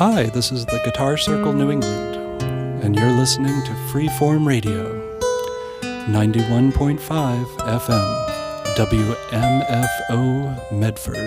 Hi, this is the Guitar Circle New England, and you're listening to Freeform Radio, 91.5 FM, WMFO Medford.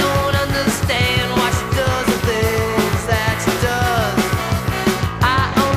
I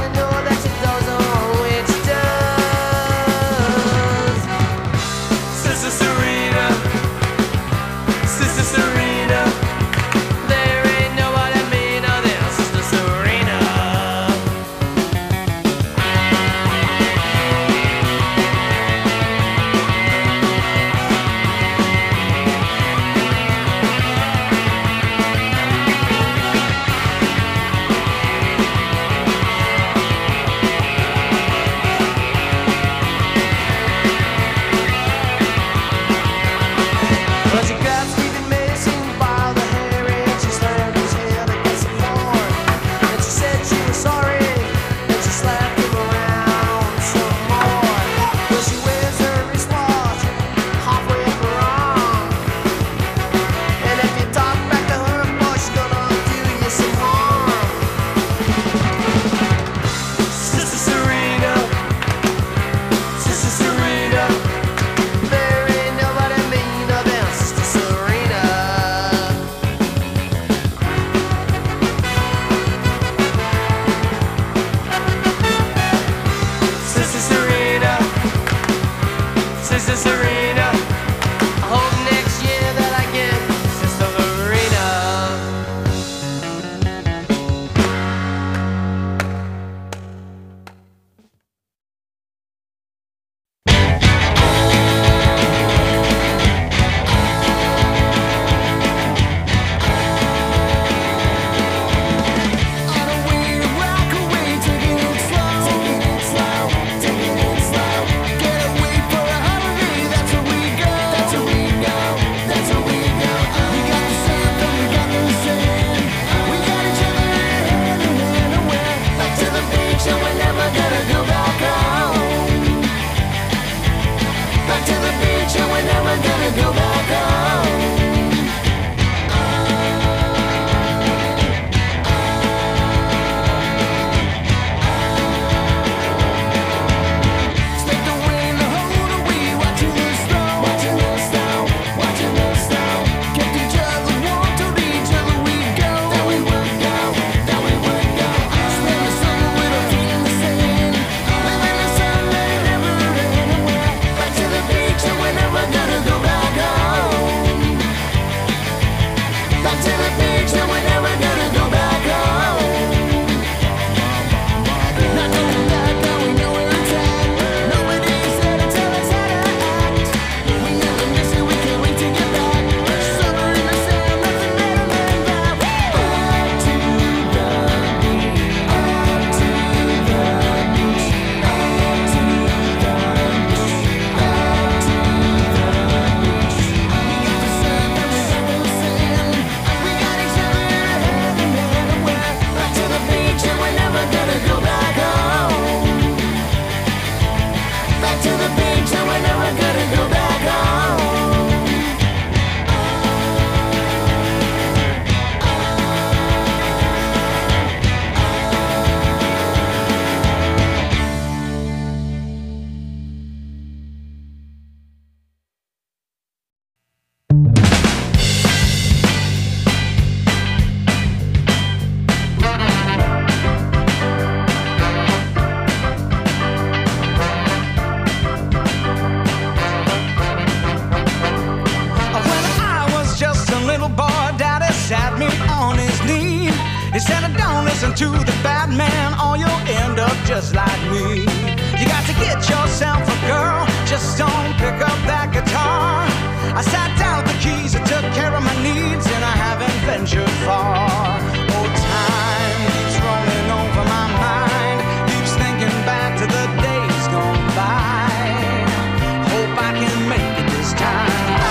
listen to the bad man or you'll end up just like me. You got to get yourself a girl, just don't pick up that guitar. I sat down with the keys, I took care of my needs, and I haven't ventured far. Oh, time keeps rolling over my mind, keeps thinking back to the days gone by. Hope I can make it this time.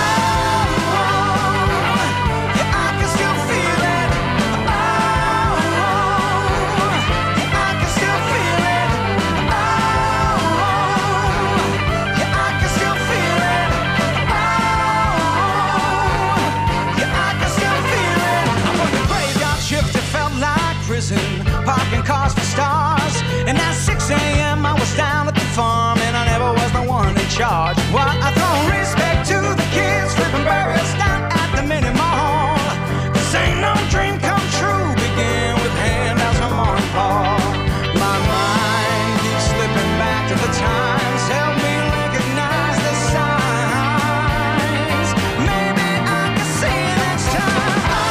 Parking cars for stars. And at 6 a.m. I was down at the farm, and I never was the one in charge. Well, I throw respect to the kids flipping burgers down at the mini mall. This ain't no dream come true, begin with handouts from Mom and Pa. My mind keeps slipping back to the times, help me recognize the signs. Maybe I can see you next time.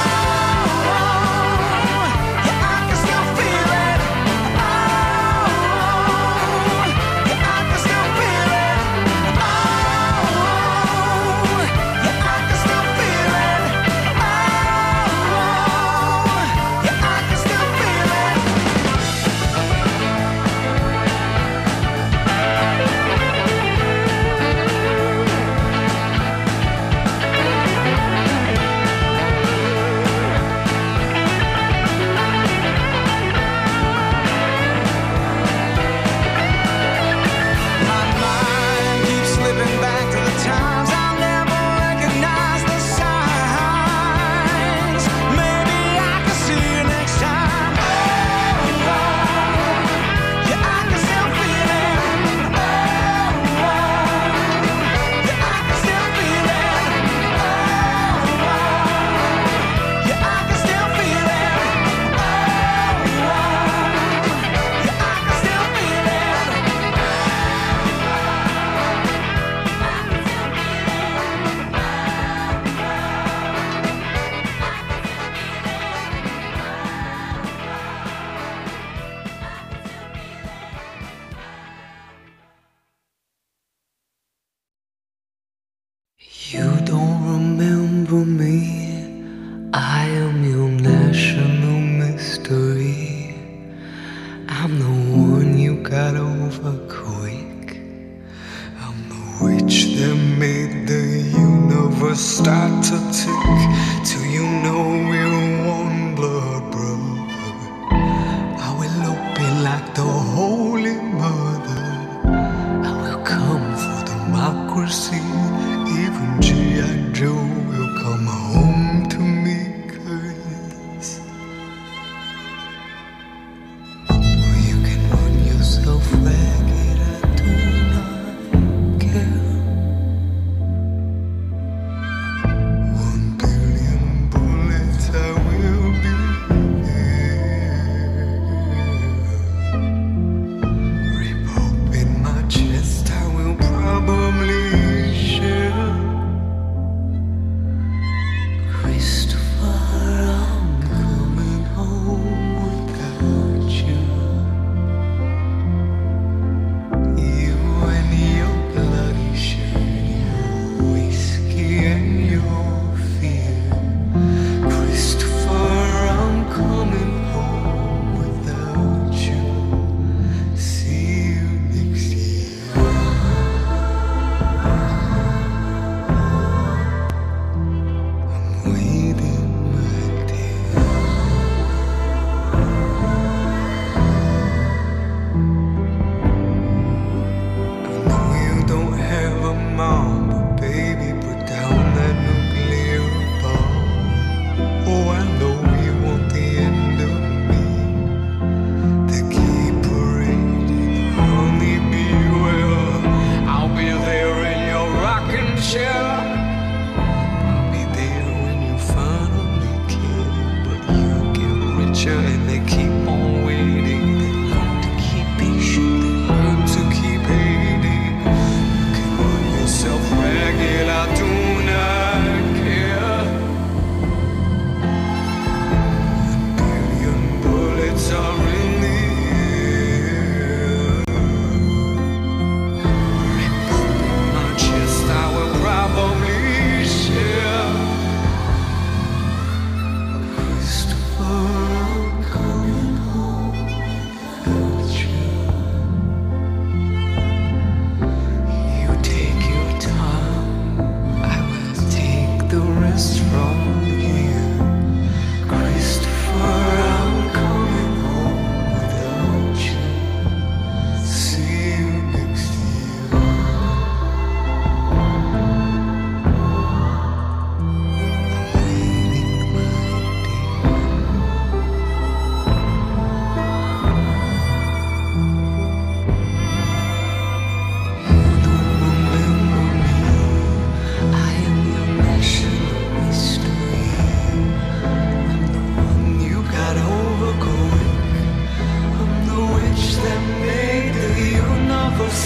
You don't remember me, I am your national mystery. I'm the one you got over quick. I'm the witch that made the universe start to tick, till you know we're one blood brother. I will open like the Holy Mother. I will come for democracy. Even G.I. Joe will come home to me, 'cause you can run yourself ragged, I do not care. 1 billion bullets, I will be here. Rip open my chest, I will probably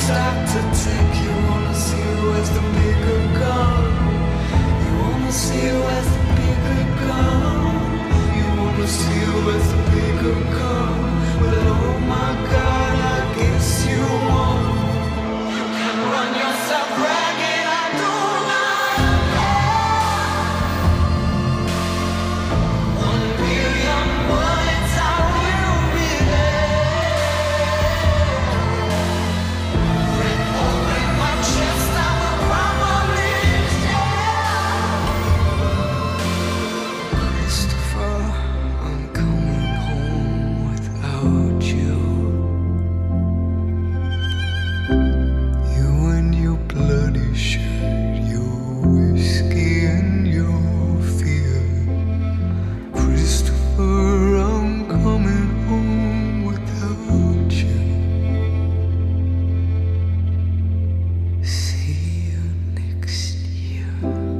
start to tick. You wanna see where's the bigger gun. You wanna see where's the bigger gun. You wanna see where's the bigger gun. Well, oh my God, I guess you won't. You can run yourself ragged, I do not care. 1 billion bullets, I will be there. Red hole in my chest, I will probably stay. Christopher, I'm coming home without you. You and your bloody shirt, your whiskey and your fear. Christopher, I'm coming home without you. See you next year.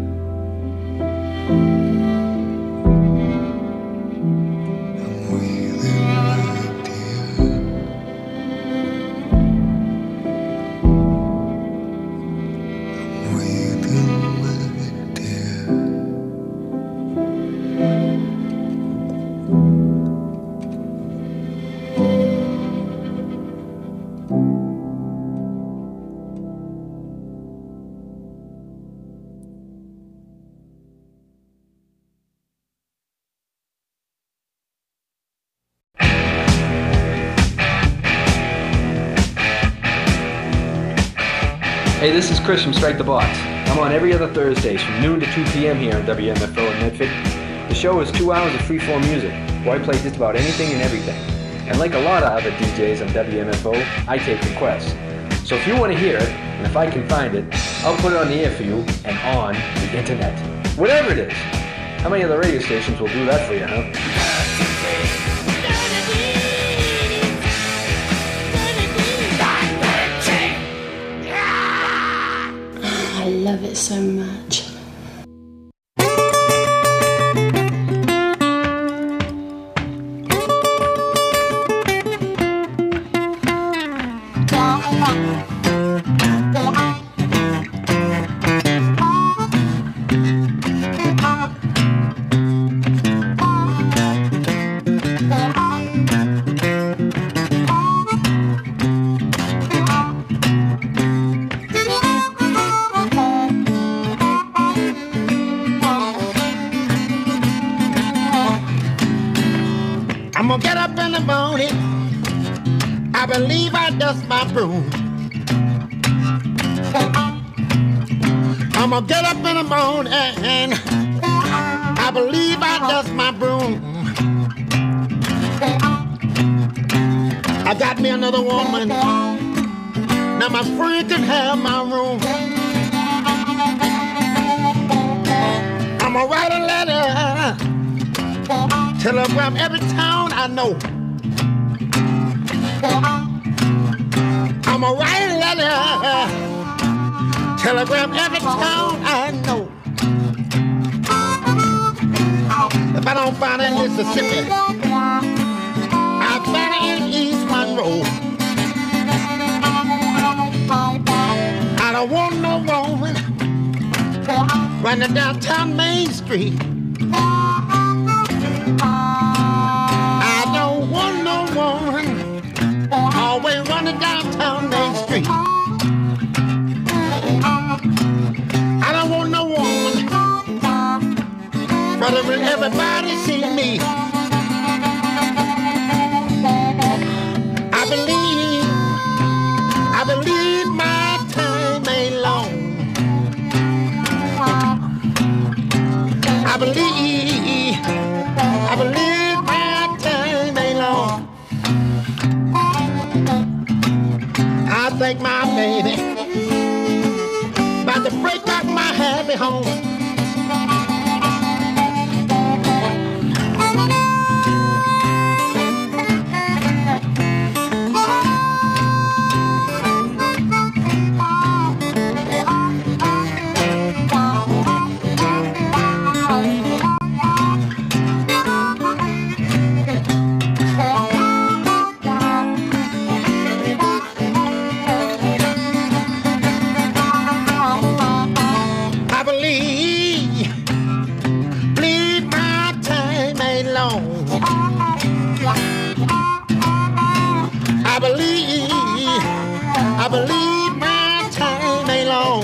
I'm waiting, my dear. I'm waiting, my dear. Hey, this is Chris from Strike the Box. I'm on every other Thursdays from noon to 2 p.m. here on WMFO in Medford. The show is 2 hours of freeform music, where I play just about anything and everything. And like a lot of other DJs on WMFO, I take requests. So if you want to hear it, and if I can find it, I'll put it on the air for you and on the internet. Whatever it is. How many other radio stations will do that for you, huh? I love it so much. I'm gonna get up in the morning. I believe I dust my broom. I'm gonna get up in the morning. I believe I dust my broom. I got me another woman. Now my friend can have my room. I'm gonna write a letter. Telegram every town I know. I'm a write a letter. Telegram every town I know. If I don't find it in Mississippi, I find it in East Monroe. I don't want no woman running downtown Main Street. I don't want no woman always running downtown Main Street. I don't want no woman rather than everybody see me. I believe my time ain't long. I believe my time ain't long. I think my baby about to break up my happy home. I believe my time ain't long.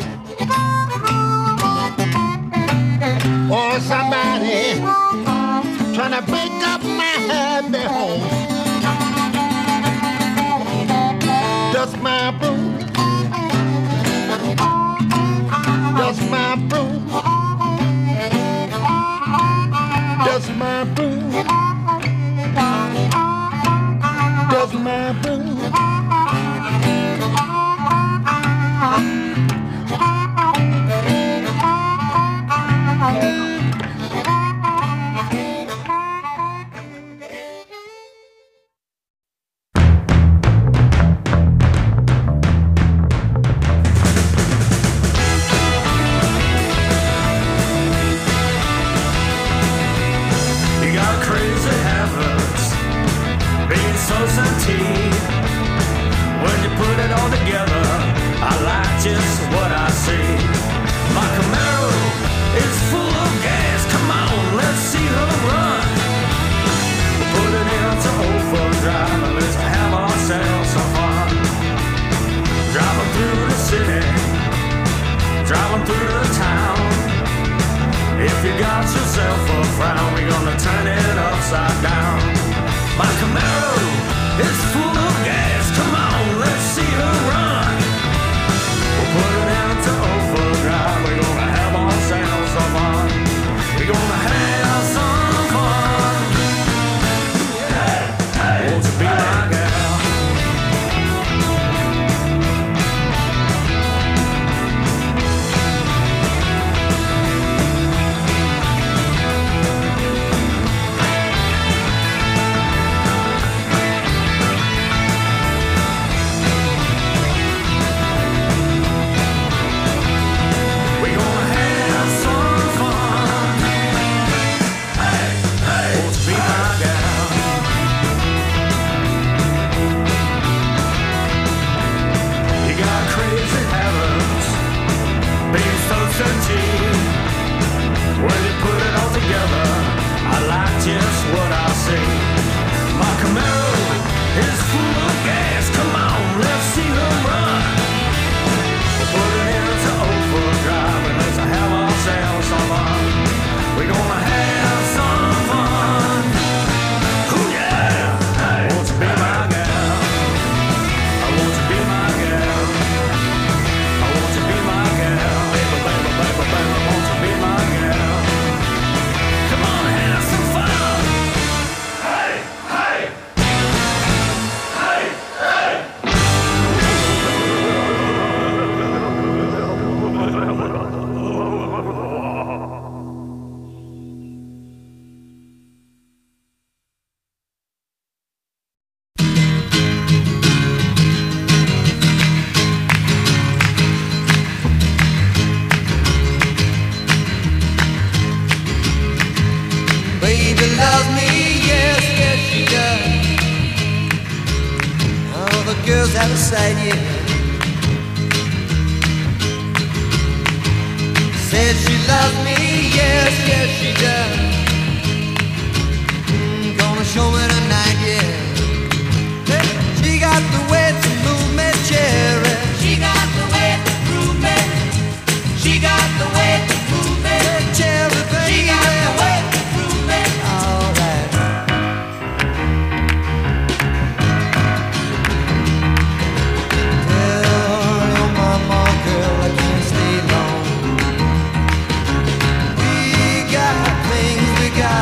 Or somebody trying to break up my happy home. Dust my broom, dust my broom, dust my broom, dust my broom.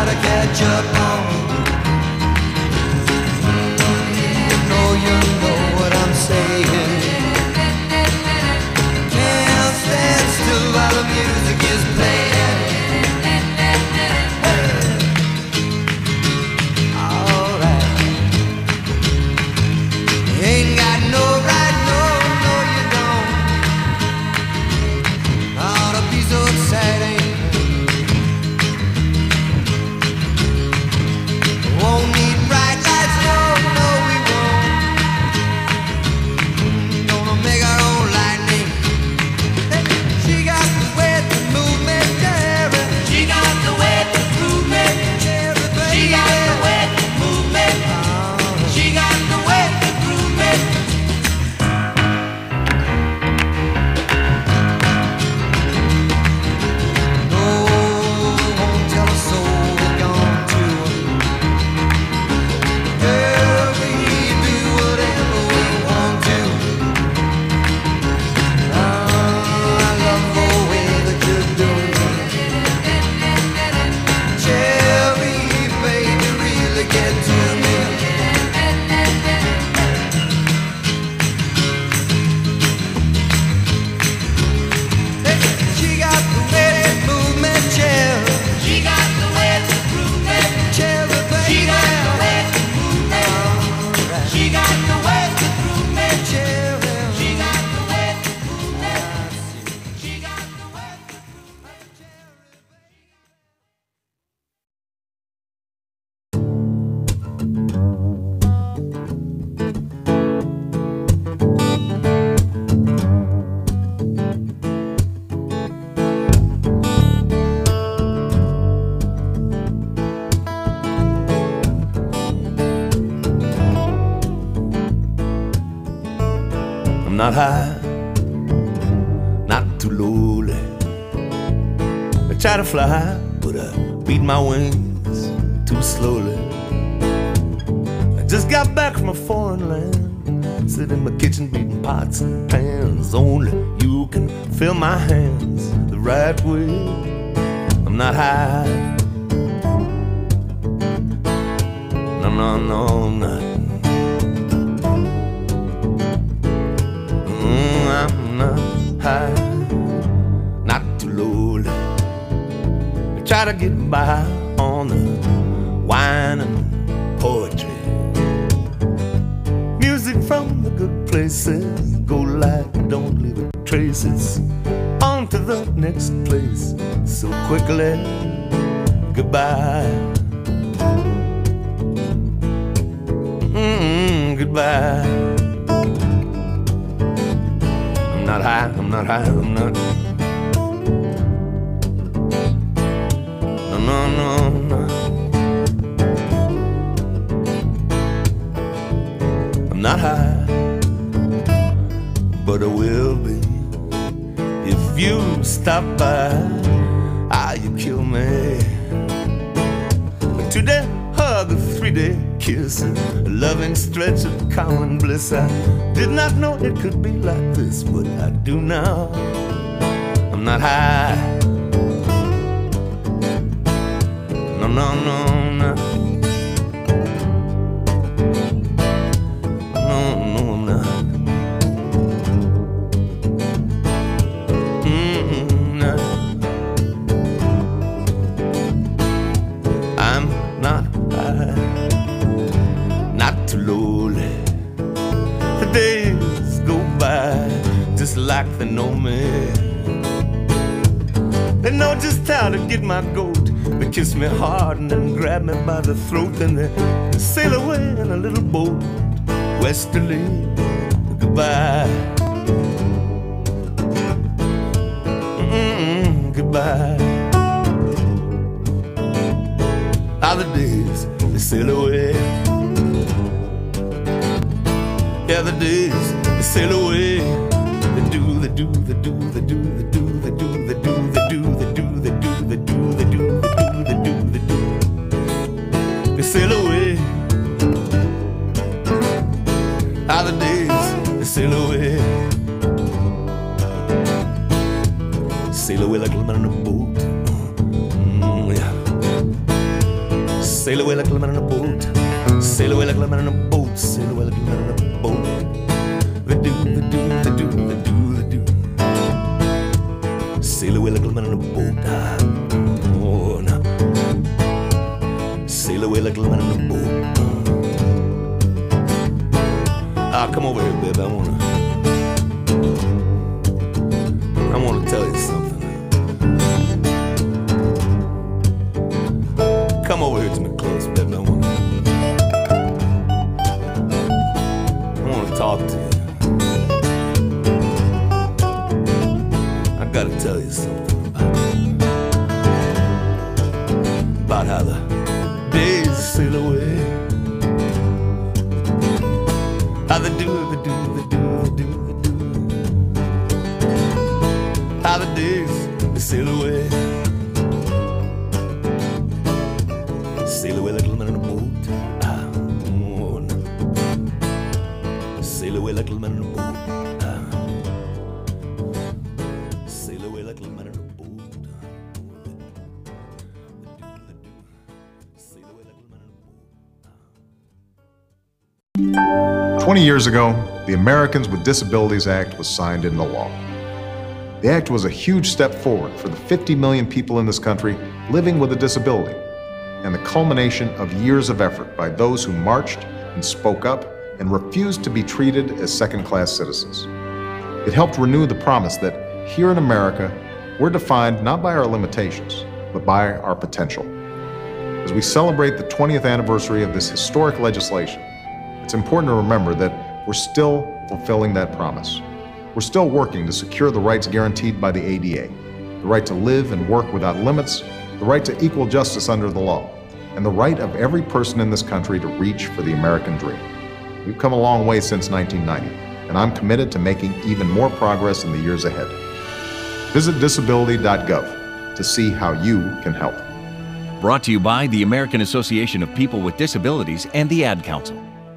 Catch up on. You know I'm not high, not too lowly. I try to fly, but I beat my wings too slowly. I just got back from a foreign land, sit in my kitchen beating pots and pans. Only you can fill my hands the right way. I'm not high, no, no, no, I'm not. I'm not high, not too lowly. I try to get by on the wine and poetry. Music from the good places, go like don't leave it traces. On to the next place so quickly. Goodbye. Goodbye. I'm not high, I'm not high, I'm not. No, no, no, no. I'm not high, but I will be if you stop by. Ah, you kill me. A 2-day hug, a 3-day kiss, a loving stretch of common bliss. I did not know it could be like this, but I do now. I'm not high, no, no, no, no. No, no, I'm not. No. I'm not high, not too lowly. The days go by just like they know me. They know just how to get my goat. They kiss me hard and then grab me by the throat. And they sail away in a little boat westerly. Goodbye. Goodbye. How the days they sail away. Yeah, the days they sail away. They do, they do, they do, they do, they do, they do, they do, they do, they do, they do, they do, they do, they do, they do. They sail away. How the days they sail away. Sail away like a man on a boat. Yeah. Sail away like a man on a boat. Sail away like a man on a boat. Sail away like a man on a boat. They do, they do, they do, they do, they do. Sail away like a man on a boat. Oh, no. Sail away like a man on a boat. Ah, come over here, baby. I wanna tell you something. Come over here to me close, baby. I wanna talk to you. I gotta tell you something about how the days sail away. How they do, they do, they do, they do, they do. How the days they sail away. Sail away like a man in a boat. Oh, no. Sail away like a man in a boat. Sail away like a man in a boat. Sail away like a man in a boat. 20 years ago, the Americans with Disabilities Act was signed into law. The act was a huge step forward for the 50 million people in this country living with a disability, and the culmination of years of effort by those who marched and spoke up and refused to be treated as second-class citizens. It helped renew the promise that here in America, we're defined not by our limitations, but by our potential. As we celebrate the 20th anniversary of this historic legislation, it's important to remember that we're still fulfilling that promise. We're still working to secure the rights guaranteed by the ADA, the right to live and work without limits, the right to equal justice under the law, and the right of every person in this country to reach for the American dream. We've come a long way since 1990, and I'm committed to making even more progress in the years ahead. Visit disability.gov to see how you can help. Brought to you by the American Association of People with Disabilities and the Ad Council.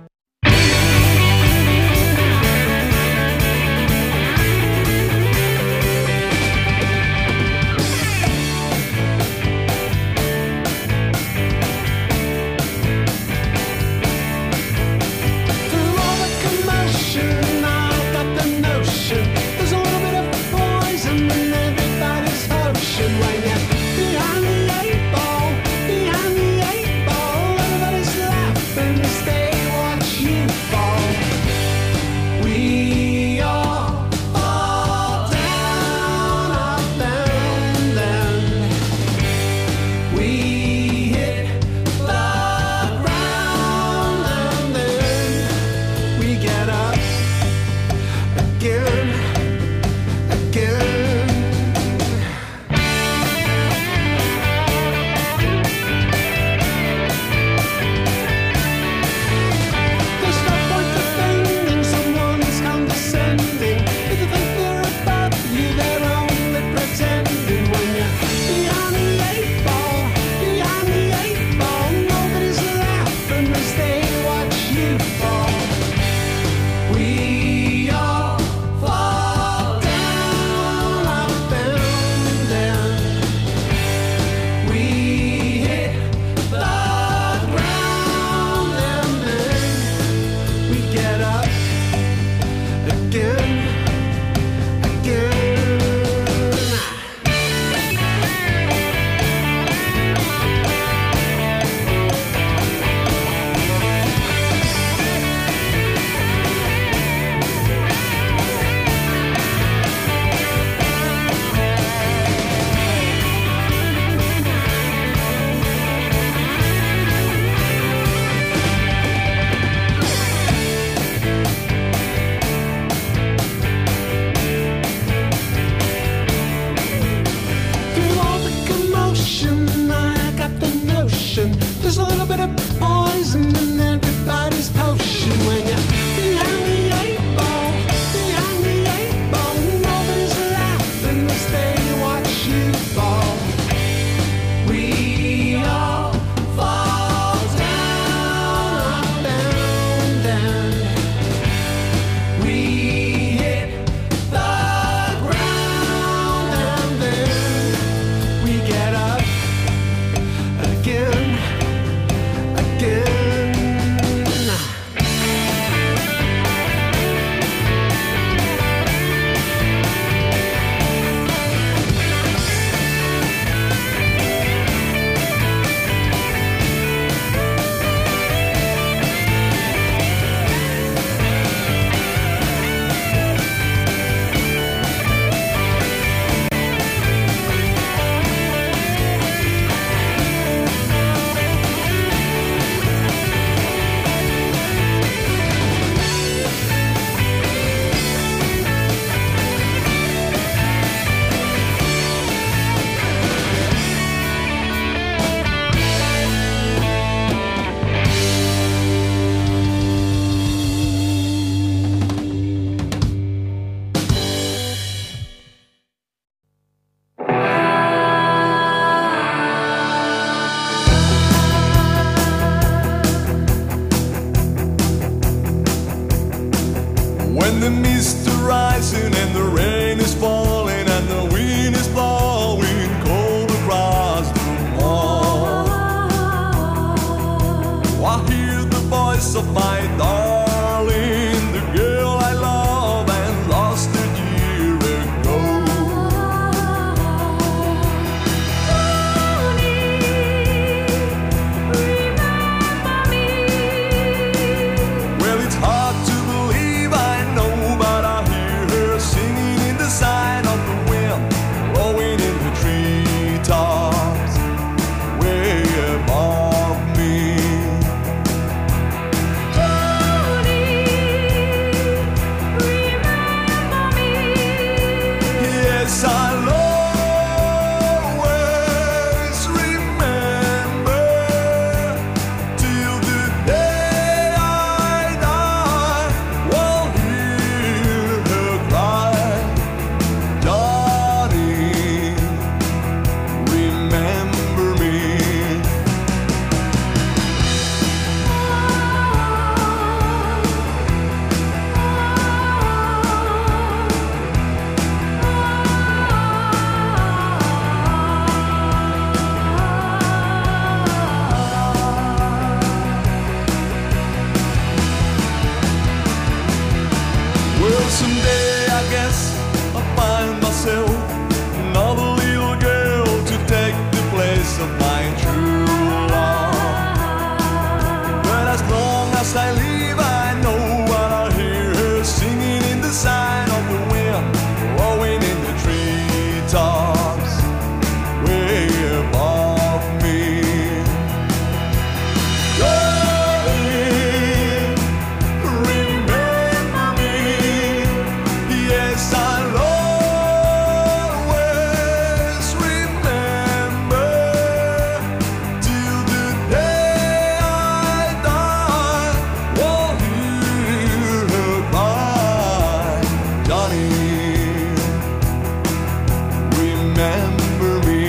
When the mist is rising and the rain is falling and the wind is blowing cold across the wall, I hear the voice of my darling, the girl I love and lost a year ago. Well, it's hard to believe, I know, but I hear her singing in the sign of the wind, blowing in the treetops way above me. Yes, I'll always remember till the day I die, while here someday I guess I'll find myself another little girl to take the place of my true love. But as long as I live, I know what I hear her singing in the sign of the wind, blowing in the treetops way above me. Darling, remember me. Yes, I'll always remember till the day I die. Won't hear her cry, Johnny, remember me.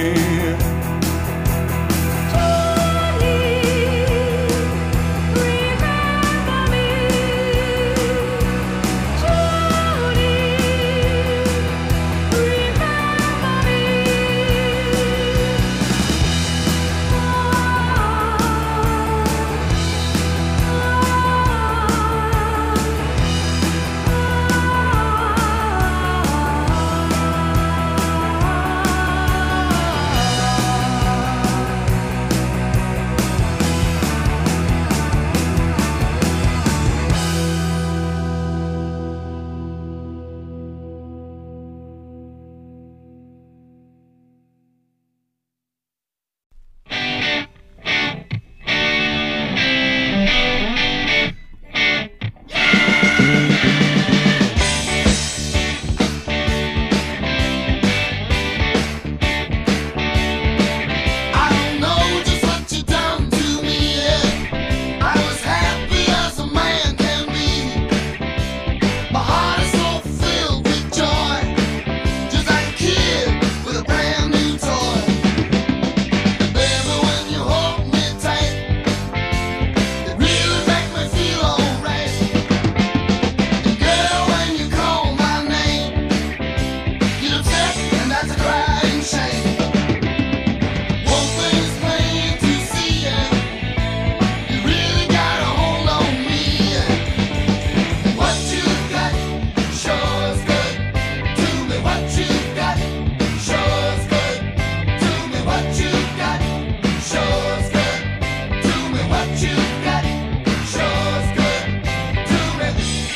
I don't know just what you done to me, yeah. I was happy as a man can be. My heart is so filled with joy, just like a kid with a brand new toy. And baby, when you hold me tight, it really makes me feel alright. And girl, when you call my name, get upset and that's a crying shame. One thing is plain to see, yeah. You really got a hold on me, yeah. What you got sure is good to me. What you got sure is good to me. What you got sure is good to me. What you got sure is good to me.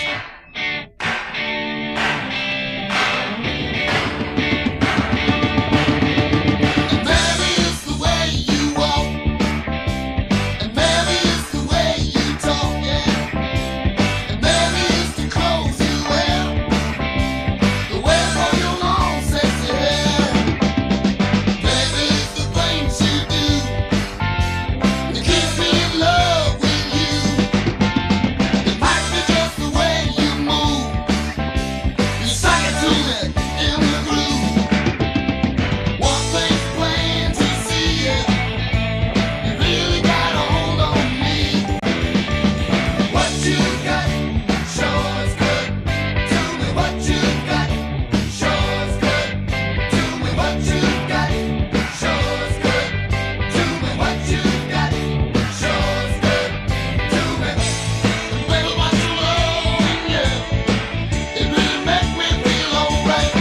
And maybe it's the way you walk, and maybe it's the way you talk, yeah. And maybe it's the clothes you wear, the way for your long sexy hair. Maybe it's the things you do that keeps me in love with you. It might be just the way you move, you suck it to me in the groove. One thing's plain to see, yeah. You really got a hold on me. What you got sure is good to me. What you got sure is good to me. What you got sure is good to me. What you got sure is good to me. Baby, what you love, yeah. It really makes me feel alright.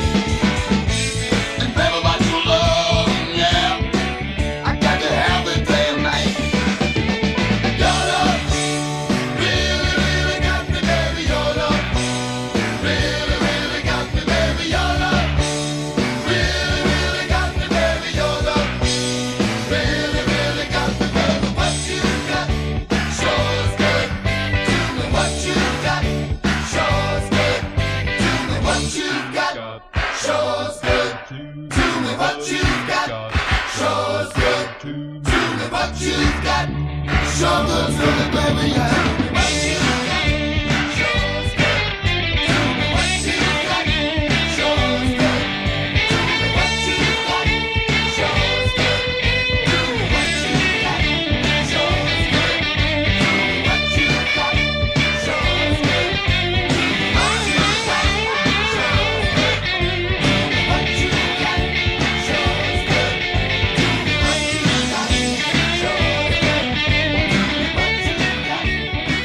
And baby, what you love, yeah. I got to have it day and night. Your love really, really got me, baby. Your love really, really got me, baby. Your love really, really got me, baby. Your love really, really got me, baby. What you got sure is good to me. What you got sure is good to me. What you got sure is good to me. What you got sure is good to me. What you got sure good to me, baby. Yeah. What you got sure is good to me. What you got sure is good to me. What you got sure is good to me. What you got sure is good to me. What you got sure is good to me. What you got sure is good to me. What you got sure is good to me. What you got sure is good to me. What you got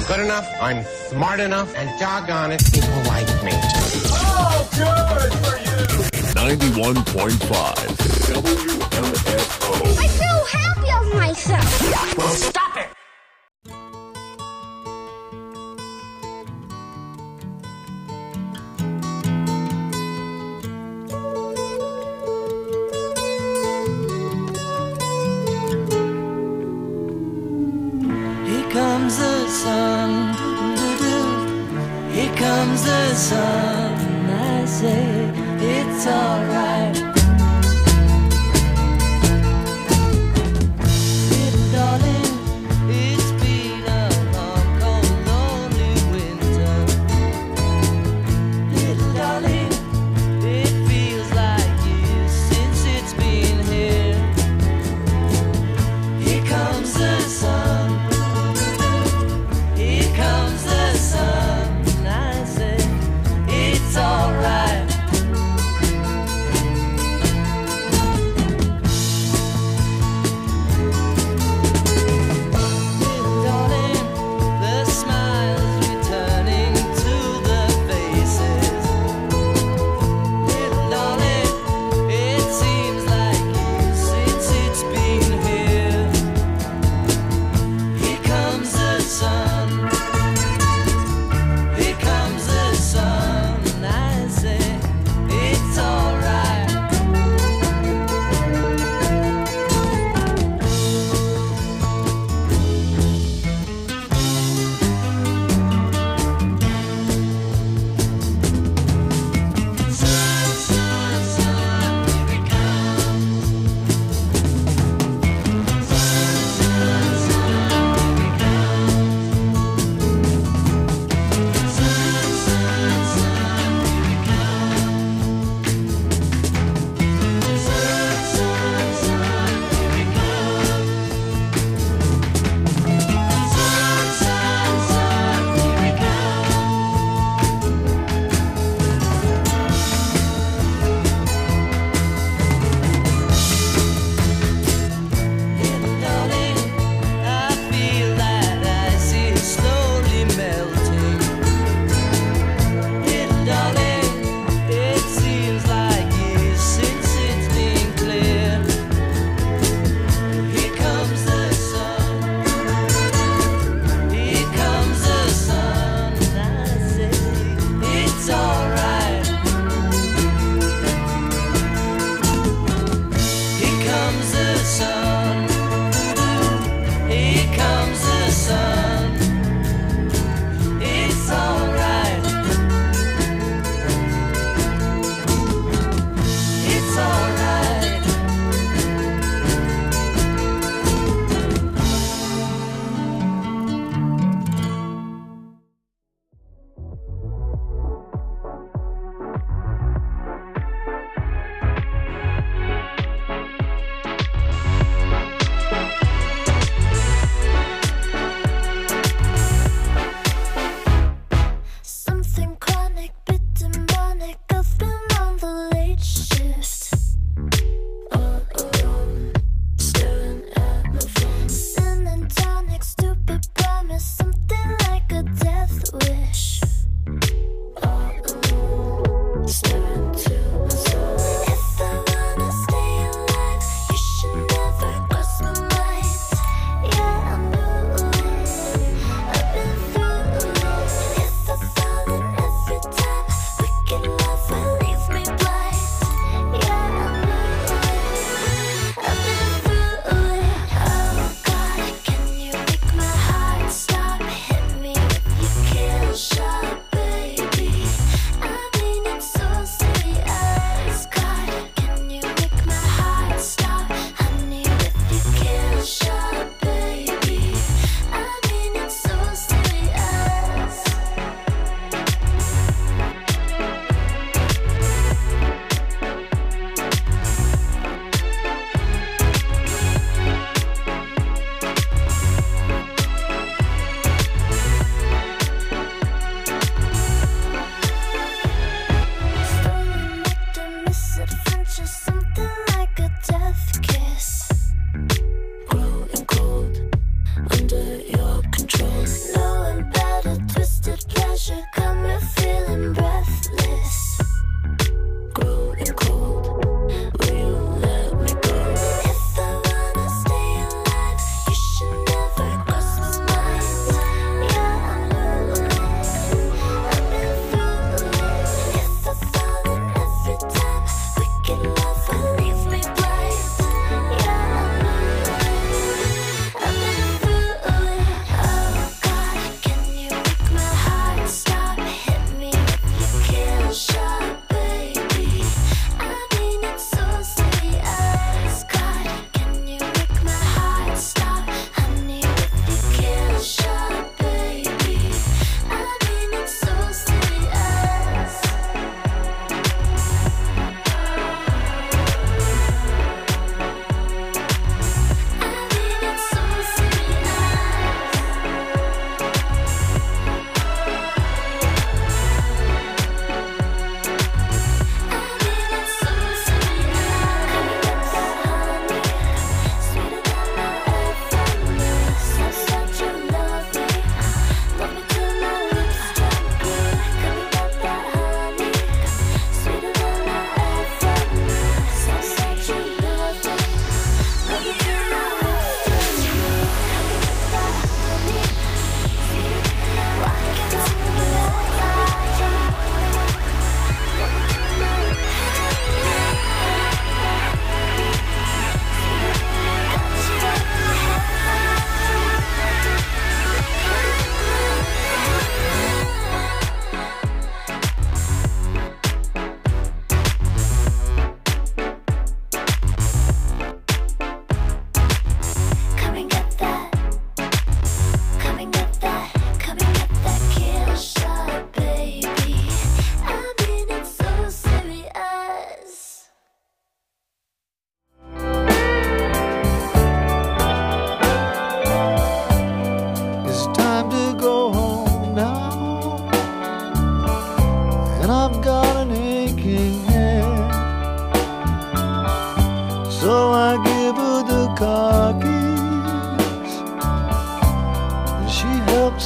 good enough, I'm smart enough, and doggone it, people like me. Oh, good for you! 91.5 WMFO. I feel happy of myself. Well, stop it! Here comes the sun, here comes the sun. I say it's alright. Little darling, it's been a long, cold, lonely winter. Little darling, it feels like years since it's been here. Here comes the sun. Here comes the sun, I say, it's alright.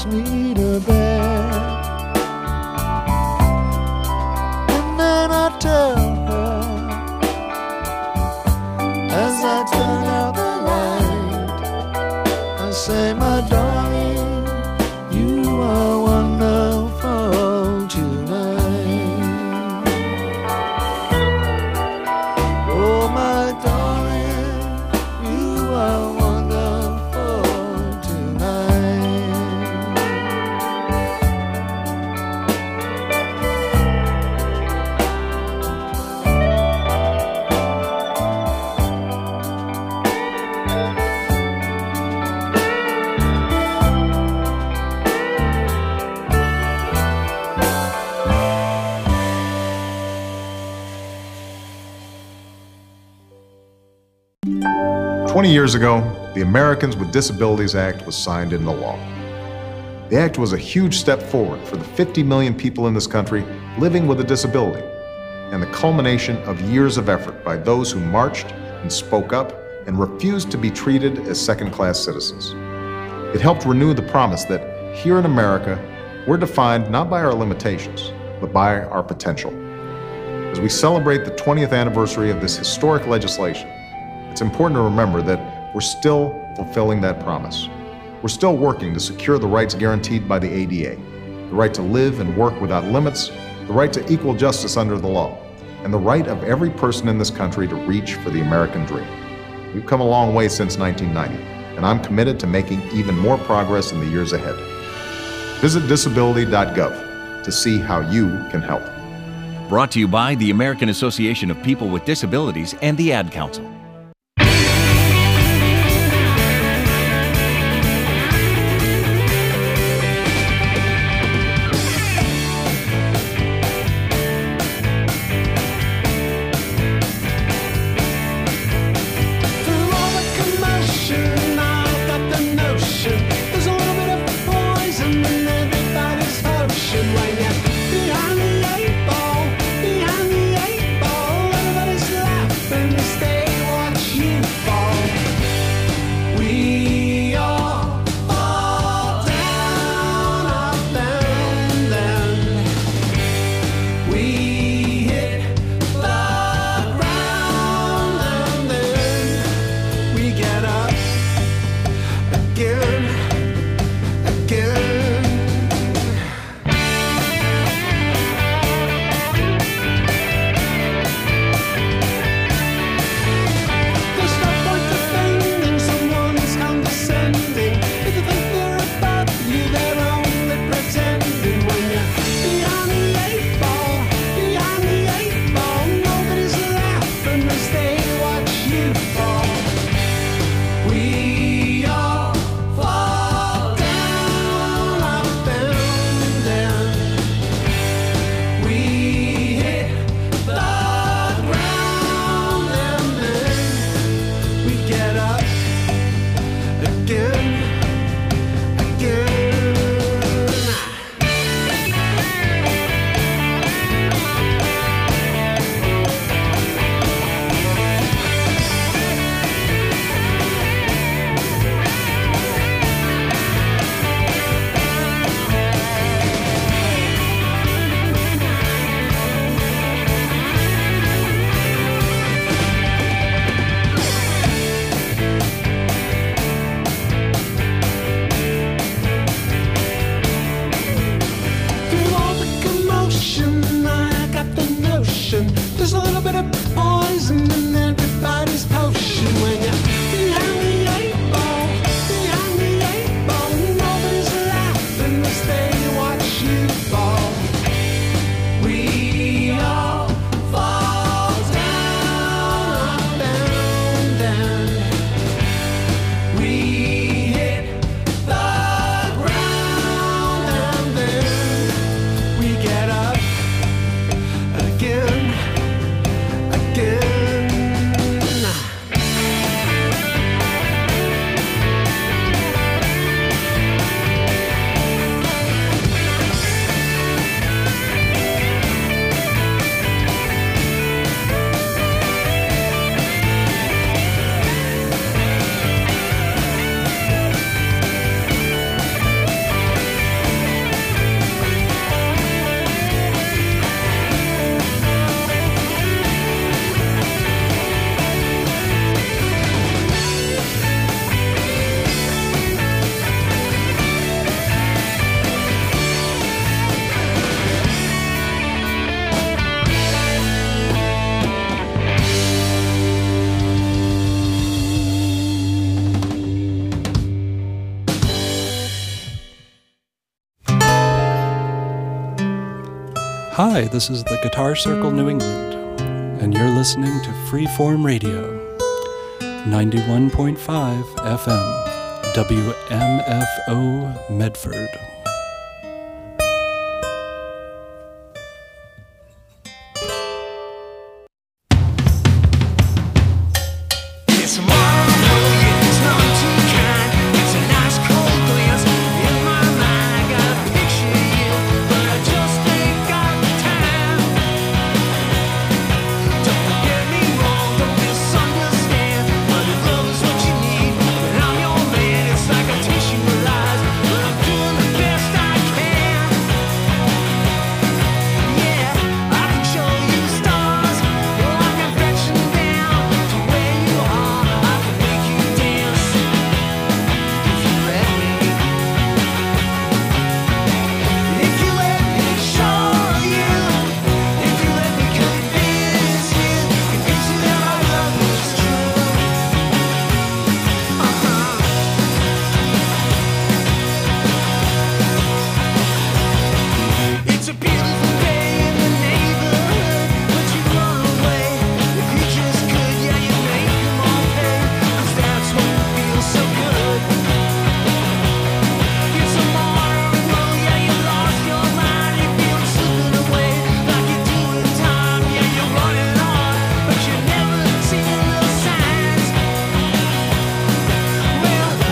just need a bed. And then I tell her, as I turn out the light, I say, my darling, you are wonderful tonight. Oh, my darling, you are wonderful tonight. 20 years ago, the Americans with Disabilities Act was signed into law. The act was a huge step forward for the 50 million people in this country living with a disability, and the culmination of years of effort by those who marched and spoke up and refused to be treated as second-class citizens. It helped renew the promise that here in America, we're defined not by our limitations, but by our potential. As we celebrate the 20th anniversary of this historic legislation, it's important to remember that we're still fulfilling that promise. We're still working to secure the rights guaranteed by the ADA, the right to live and work without limits, the right to equal justice under the law, and the right of every person in this country to reach for the American dream. We've come a long way since 1990, and I'm committed to making even more progress in the years ahead. Visit disability.gov to see how you can help. Brought to you by the American Association of People with Disabilities and the Ad Council. Behind the eight ball, everybody's laughing to stay Hi, this is the Guitar Circle New England, and you're listening to Freeform Radio, 91.5 FM, WMFO Medford.